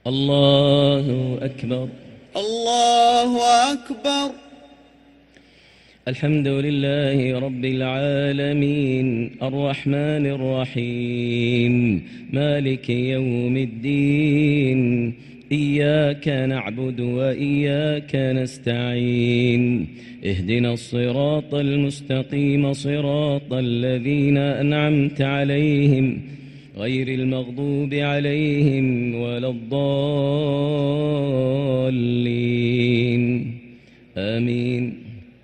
الله أكبر. الله أكبر. الحمد لله رب العالمين الرحمن الرحيم مالك يوم الدين إياك نعبد وإياك نستعين اهدنا الصراط المستقيم صراط الذين أنعمت عليهم غير المغضوب عليهم ولا الضالين آمين.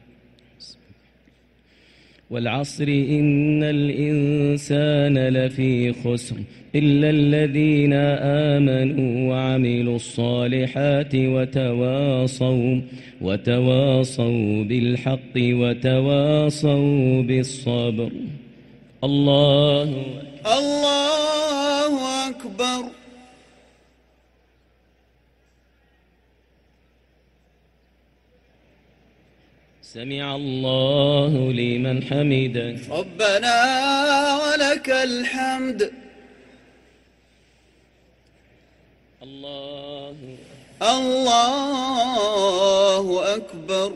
والعصر إن الإنسان لفي خسر إلا الذين آمنوا وعملوا الصالحات وتواصوا بالحق وتواصوا بالصبر. الله أكبر. سمع الله لمن حمده. ربنا ولك الحمد. الله أكبر.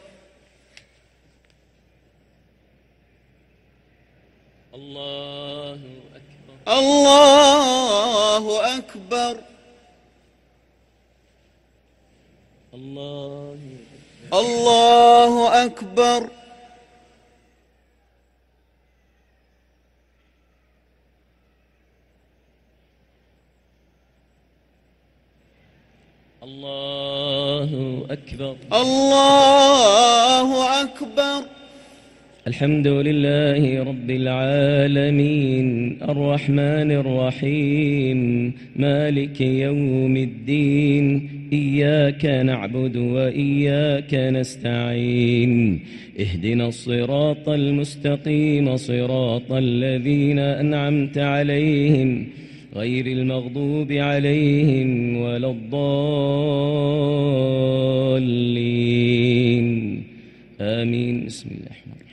الله أكبر. الله أكبر. الله أكبر. الله أكبر. الله أكبر. الحمد لله رب العالمين الرحمن الرحيم مالك يوم الدين إياك نعبد وإياك نستعين اهدنا الصراط المستقيم صراط الذين أنعمت عليهم غير المغضوب عليهم ولا الضالين آمين. بسم الله الرحمن الرحيم.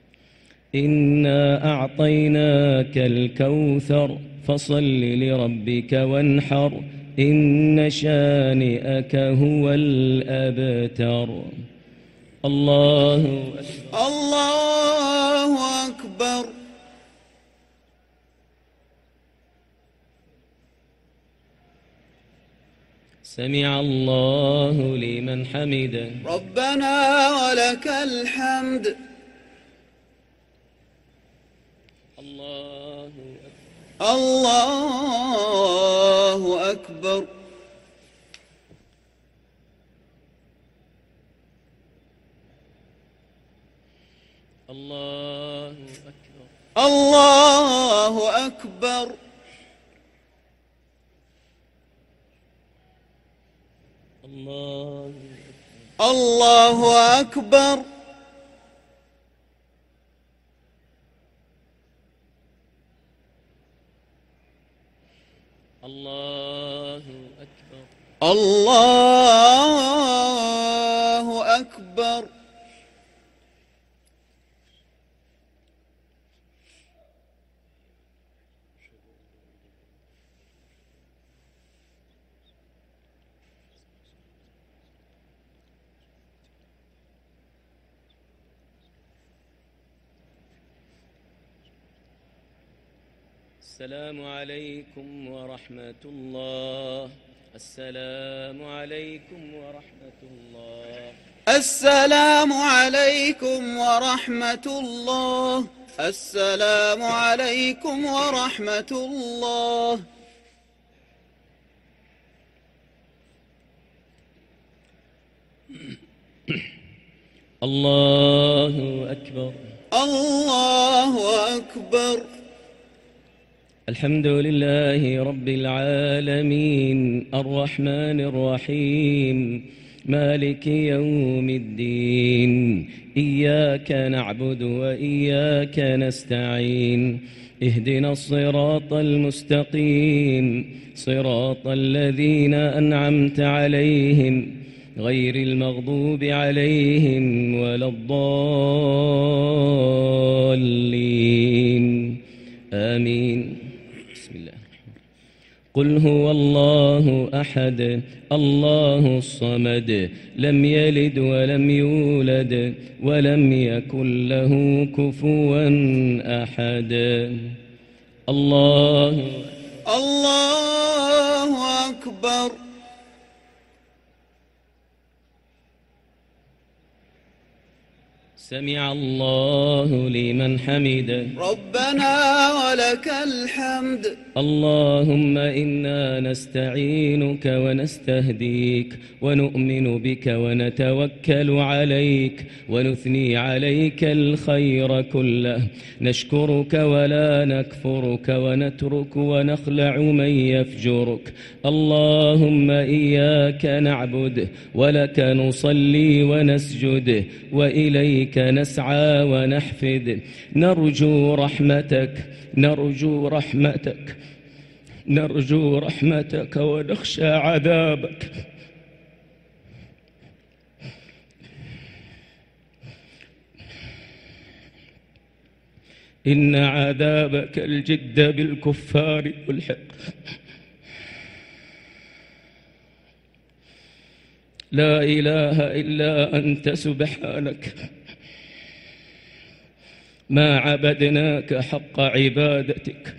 إنا أعطيناك الكوثر فصل لربك وانحر إن شانئك هو الأبتر. الله أكبر. سمع الله لمن حمده. ربنا ولك الحمد. الله أكبر. الله أكبر. الله أكبر. الله أكبر. الله أكبر. الله أكبر. السلام عليكم ورحمة الله. السلام عليكم ورحمة الله. السلام عليكم ورحمة الله. السلام عليكم ورحمة الله. الله أكبر. الله أكبر. الحمد لله رب العالمين الرحمن الرحيم مالك يوم الدين إياك نعبد وإياك نستعين اهدنا الصراط المستقيم صراط الذين أنعمت عليهم غير المغضوب عليهم ولا الضالين آمين. بسم الله. قل هو الله أحد الله الصمد لم يلد ولم يولد ولم يكن له كفوا أحد. الله أكبر. سمع الله لمن حمده ربنا ولك الحمد. اللهم إنا نستعينك ونستهديك ونؤمن بك ونتوكل عليك ونثني عليك الخير كله، نشكرك ولا نكفرك ونترك ونخلع من يفجرك. اللهم إياك نعبد ولك نصلي ونسجد وإليك نسعى ونحفد، نرجو رحمتك نرجو رحمتك ونخشى عذابك. إن عذابك الجد بالكفار ملحق. لا إله إلا أنت سبحانك ما عبدناك حق عبادتك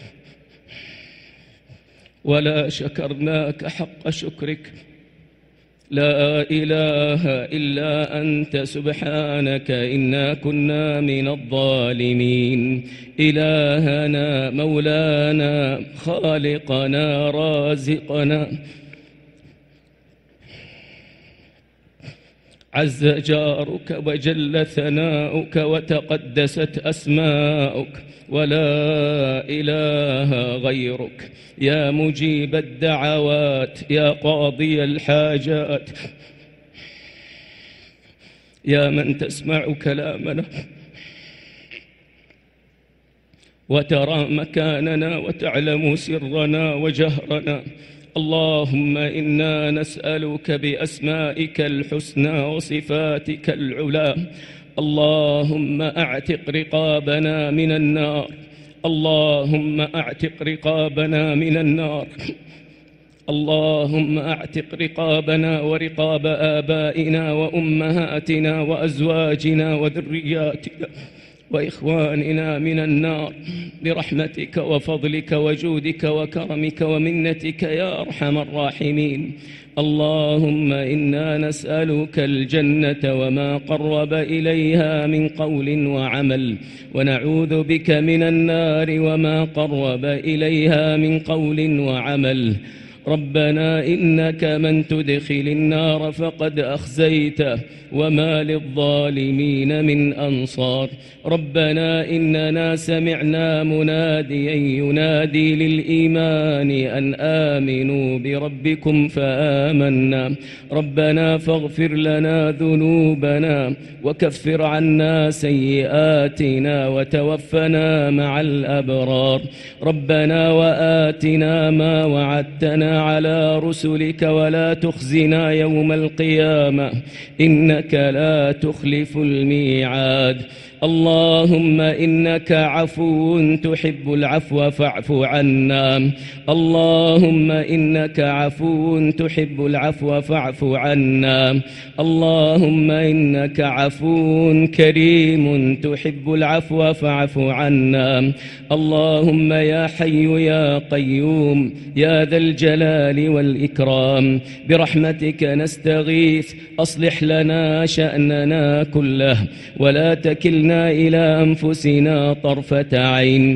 ولا شكرناك حق شكرك. لا إله إلا أنت سبحانك إنا كنا من الظالمين. إلهنا مولانا خالقنا رازقنا عز جارك وجل ثناؤك وتقدست أسماؤك ولا إله غيرك. يا مجيب الدعوات يا قاضي الحاجات يا من تسمع كلامنا وترى مكاننا وتعلم سرنا وجهرنا. اللهم إنا نسألك بأسمائك الحسنى وصفاتك العلى. اللهم أعتق رقابنا من النار. اللهم أعتق رقابنا من النار. اللهم أعتق رقابنا ورقاب آبائنا وأمهاتنا وأزواجنا وذرياتنا وإخواننا من النار برحمتك وفضلك وجودك وكرمك ومنتك يا أرحم الراحمين. اللهم إنا نسألك الجنة وما قرب إليها من قول وعمل، ونعوذ بك من النار وما قرب إليها من قول وعمل. ربنا إنك من تدخل النار فقد أخزيته وما للظالمين من أنصار. ربنا إننا سمعنا مناديا ينادي للإيمان أن آمنوا بربكم فآمنا. ربنا فاغفر لنا ذنوبنا وكفر عنا سيئاتنا وتوفنا مع الأبرار. ربنا وآتنا ما وعدتنا على رسلك ولا تخزنا يوم القيامة إنك لا تخلف الميعاد. اللهم إنك عفو تحب العفو فاعف عنا. اللهم إنك عفو تحب العفو فاعف عنا. اللهم إنك عفو كريم تحب العفو فاعف عنا. اللهم يا حي يا قيوم يا ذا الجلال والإكرام برحمتك نستغيث أصلح لنا شأننا كله ولا تكلنا إلى أنفسنا طرفة عين.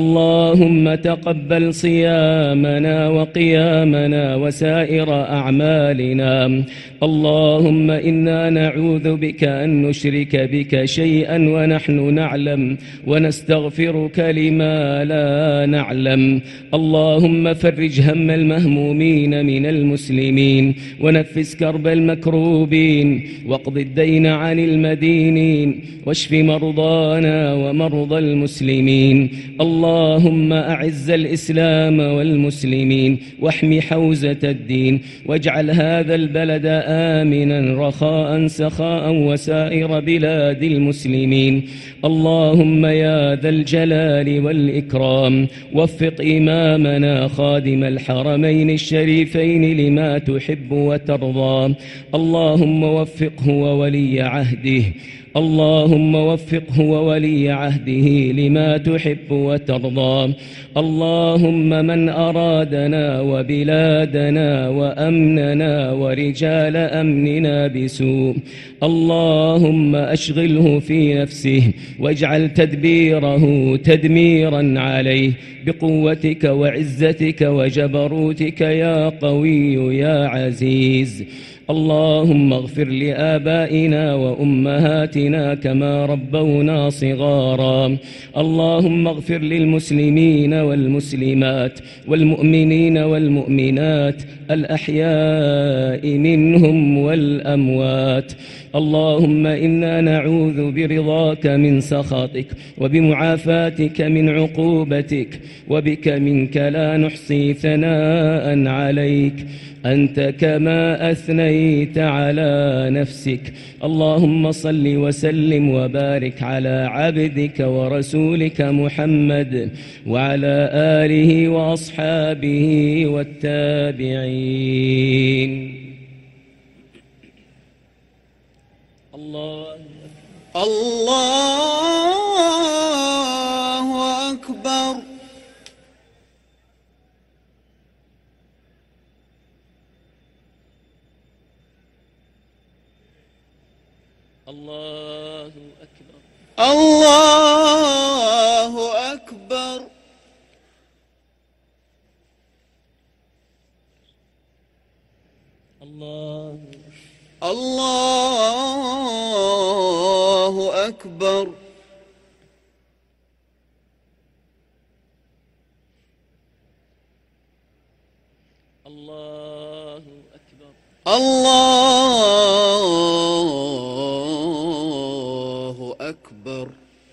اللهم تقبل صيامنا وقيامنا وسائر أعمالنا. اللهم إنا نعوذ بك أن نشرك بك شيئا ونحن نعلم ونستغفرك لما لا نعلم. اللهم فرج هم المهمومين من المسلمين ونفس كرب المكروبين واقض الدين عن المدينين واشف مرضانا ومرضى المسلمين. اللهم أعز الإسلام والمسلمين واحم حوزة الدين، واجعل هذا البلد آمنا رخاء سخاء وسائر بلاد المسلمين. اللهم يا ذا الجلال والإكرام وفق إمامنا خادم الحرمين الشريفين لما تحب وترضى. اللهم وفقه وولي عهده، اللهم وفقه وولي عهده لما تحب وترضى. اللهم من أرادنا وبلادنا وأمننا ورجال أمننا بسوء، اللهم أشغله في نفسه واجعل تدبيره تدميرا عليه بقوتك وعزتك وجبروتك يا قوي يا عزيز. اللهم اغفر لآبائنا وأمهاتنا كما ربونا صغارا. اللهم اغفر للمسلمين والمسلمات والمؤمنين والمؤمنات الأحياء منهم والأموات. اللهم إنا نعوذ برضاك من سخطك وبمعافاتك من عقوبتك، وبك منك لا نحصي ثناء عليك أنت كما أثنيت على نفسك. اللهم صل وسلم وبارك على عبدك ورسولك محمد وعلى آله وأصحابه والتابعين. الله أكبر. الله أكبر. الله أكبر. الله أكبر. الله أكبر. الله أكبر.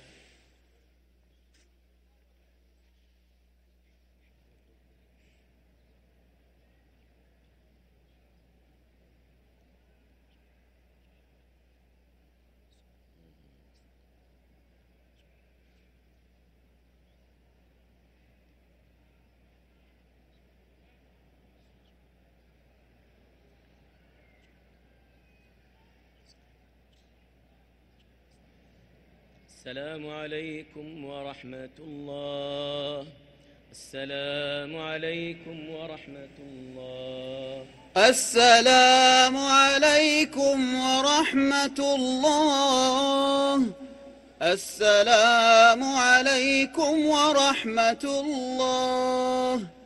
السلام عليكم ورحمة الله. السلام عليكم ورحمة الله. السلام عليكم ورحمة الله. السلام عليكم ورحمة الله.